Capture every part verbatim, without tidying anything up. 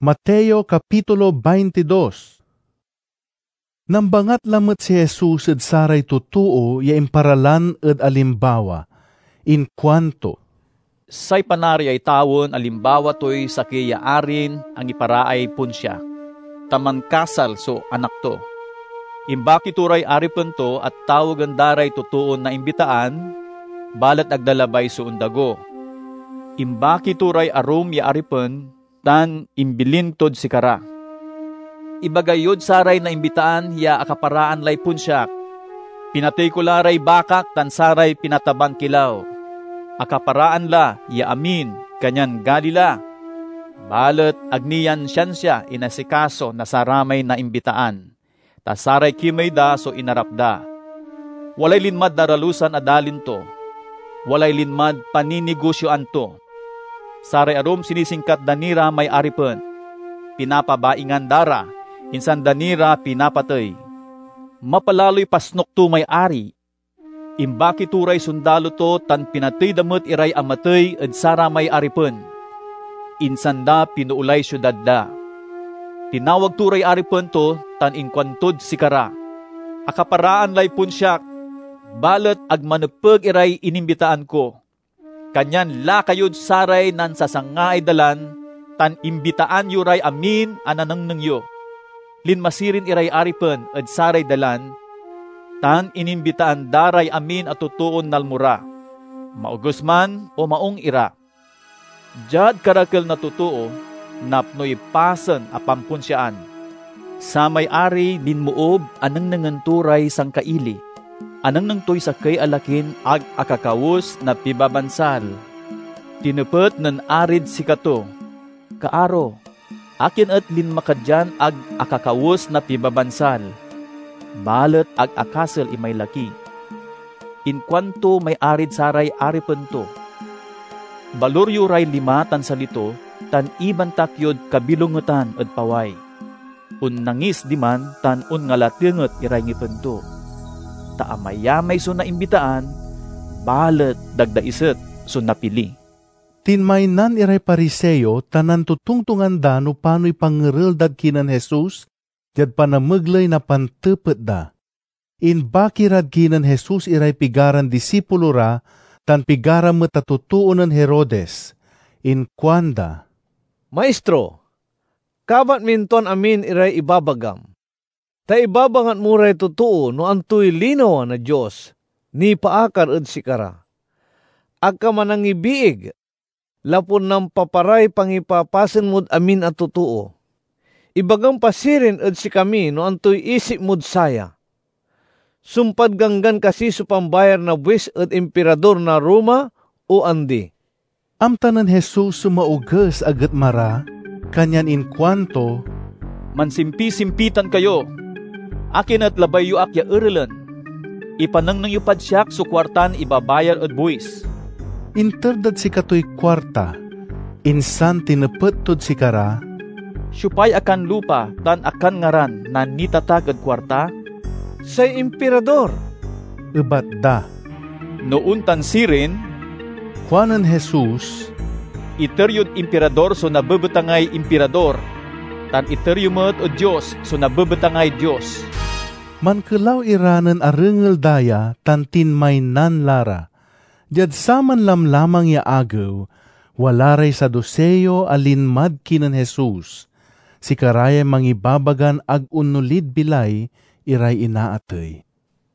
Mateo Kapitulo twenty-two. Nambangat lamet si Jesus ed saray tutuo ya imparalan ed alimbawa, in kwanto, say panari ay tawon alimbawa to'y sakiya arin ang iparaay punsya. Taman kasal so anak to. Imbaki turay aripen to at tawagan daray tutuon na imbitaan, balat agdalabay so undago. Imbaki turay arum ya aripen, tan imbilintod si kara. Ibagayod saray na imbitaan ya akaparaan lay punsyak. Pinatay ko laray bakak tan saray pinataban kilaw. Akaparaan la ya amin kanyan galila. Balet agniyan siyansya inasikaso na saramay na imbitaan. Ta saray kimay da so inarapda. Walay linmad daralusan adalin to. Walay linmad paninegosyoan to. Saray arum sinisingkat danira may aripen. Pinapabaingan dara. Insan danira pinapatay. Mapalaloy pasnok to may ari. Imbaki turay sundalo to tan pinatay damot iray amatay ed sara may aripen. Insan da pinuulay syudad da. Tinawag turay aripen to tan inkwantod si kara. Akaparaan lay punsyak. Balet agmanepeg iray inimbitaan ko. Kanyan la kayod saray nan sasanga ay dalan tan imbitaan yuray amin ananang nangyo. Linmasirin iray aripen ed saray dalan, tan inimbitaan daray amin at tutuon nalmura. Maugos man o maong ira. Jad karakel na tutuo, napnoy pasen a pampunsyaan. Sa may ari linmuob anang nanganturay sang kaili. Anang nang toy sakay alakin ag akakawos na pibabansal. Tinupet nan arid si kato. Kaaro, akin at linmakadyan ag akakawos na pibabansal. Balet ag akasel imay laki. Inkwanto may arid saray aripen to. Baloryo ray lima tan salito, tan iban takyod kabilungutan ed paway. Un nangis diman tan un ngalatinget iray ngipen to. Taamayamay so na imbitaan, balet dagdaiset so napili. Tinmaynan iray Pariseo tanan tutungtungan da no pano'y pangerel dad kinan Jesus, jad panameglay na pantepet da. In bakirad kinan Jesus iray pigaran disipulo ra, tan pigaran matatutuunan Herodes. In kwanda, Maestro, kabat minton amin iray ibabagam. Ta ibabangat mo ray totoo no antoy linaw na Diyos, ni paakar ed sikara. Agka manangibiig, lapon ng paparay pangipapasen mod amin at totoo. Ibagang pasirin ed si kami no antoy isip mod saya. Sumpad ganggan kasi supambayar na buwis ed emperador na Roma o andi. Amtanan Jesus sumauges agat mara, kanyan in kwanto, mansimpi-simpitan kayo. Akin at labay yu akya erelan. Ipanang nang yupad siyak so kwartan ibabayar ed buwis. Interdad si katoy kwarta, insan tinepet tod si kara, Syupay akan lupa tan akan ngaran na nitatag ed kwarta, say emperador. Ebat da. Noon tan sirin, kuanan Jesus, iteryod emperador so nabebetangay emperador, tan iteryumet o Diyos so nabebetangay Diyos. Mankelaw iranen arengel daya tan tinmaynan lara. Jad saman lamlamang ya agaw, walaray sa doseyo alinmad kinan Jesus. Si karaya mangibabagan ag unulid bilay, iray inaatay.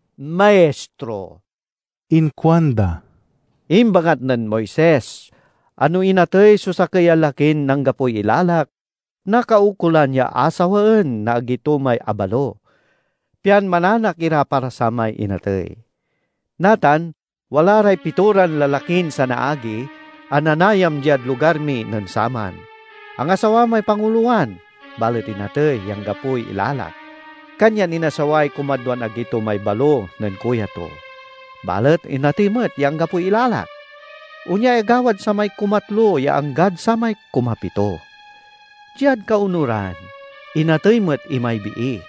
Maestro, inkwanda, imbangat nan Moises, ano inatay susakay alakin ng gapoy ilalak, nakaukulan ya asawaan na agito may abalo. Pian mananak ira para sa may inatay. Natan, wala ray pituran lalakin sa naagi, ananayam jad lugar mi nan saman. Ang asawa may panguluan, balit inatay yang gapoy ilalak. Kanyan inasaway kumadwan agito may balo nan kuya to. Balit inatimet yang gapoy ilalak. Unya agawad sa may kumatlo ya anggad sa may kumapito. Jad kaunuran, inatay met imay bii.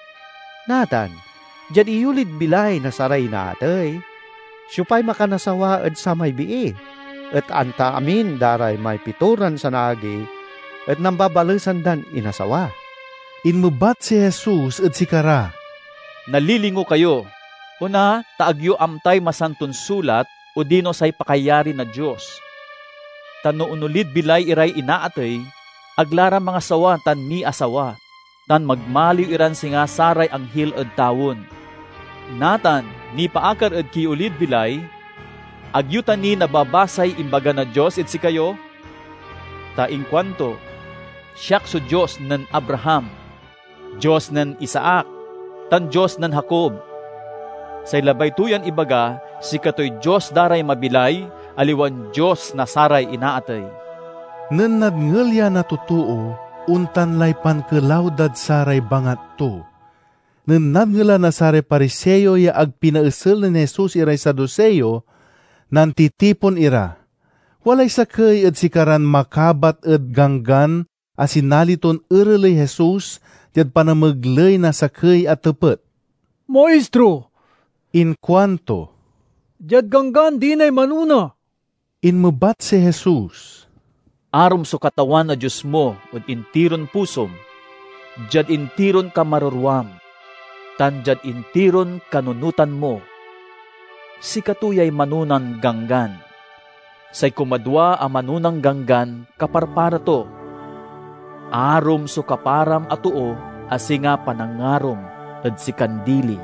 Natan, jad iyulid bilay na saray na atay. Siyupay makanasawa ed sa may bii. At anta amin daray may pituran sa nagi, at nambabalasan dan inasawa. Inmubat si Jesus at sikara. Nalilingo kayo. Una, taagyo amtay masantun sulat o dino say pakayari na Diyos. Tano unulid bilay iray inaatay, aglara mga sawa tan ni asawa, tan magmaliw iran singa saray ang hil ed tawon. Natan, ni paakar ed kiulid bilay, agyutan ni nababasay imbaga na Diyos ed si kayo. Ta inkwanto, siyak so Diyos nan Abraham, Diyos nan Isaac, tan Diyos nan Jacob. Say labay tuyan ibaga, si katoy Diyos daray mabilay, aliwan Diyos na saray inaatay. Nen nadngelya na tutuo, untan lay pankelaudad saray bangat to. Nen nadngela na saray pariseyo ya ag pinaesel ni Jesus iray saduseyo, nan titipon ira. Walay sakay ed sikaran makabat ed ganggan, asinaliton erelay Jesus, jad panamaglay na sakay at tepet. Maestro, In kwanto, jad ganggan dinay manuna. inmubat si Jesus. Arom so katawan na Diyos mo, ud intiron pusom, jad intiron ka marurwam, tan jad intiron kanunutan mo. Si katuyay manunan ganggan, say kumadwa a manunang ganggan kaparpara to. Arom so kaparam atuo, asinga panangarom, ed si kandili.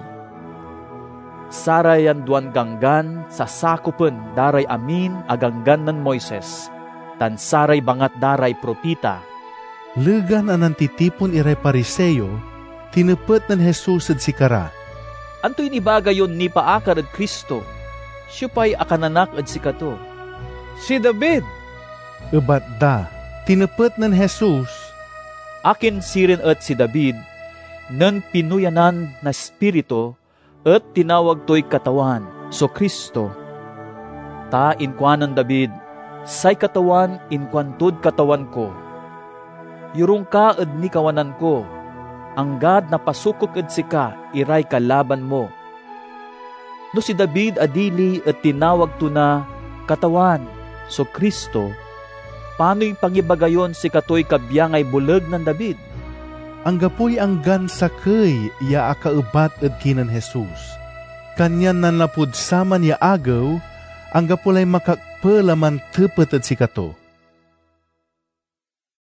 Sarayan duan ganggan sa sakupen daray amin aganggan nan Moises, tan saray bangat daray propita. Legan anang titipon iray pariseyo, tinepet nan Jesus ed sikara. Antoy ni bagayon ni paakar ed Kristo, siyupay akananak ed sikato. Si David, Ebat da, tinepet nan Jesus. Akin sirin et si David, nan pinuyanan na spirito, at tinawag to'y katawan, so Kristo. Ta inkwanan David, say katawan inkwantud katawan ko. Yurong ka ed ni kawanan ko, anggad na pasukok ed sika, iray kalaban mo. No si David adili at tinawag to na katawan, so Kristo, paano'y pangibagayon si katoy kabyangay buleg ng David? Ang gapoy ang gan sakay ya akaubat ed kinan Jesus. Kanyan nan lapud saman ya agaw, ang gapulay makakpelaman tepet ed sikato.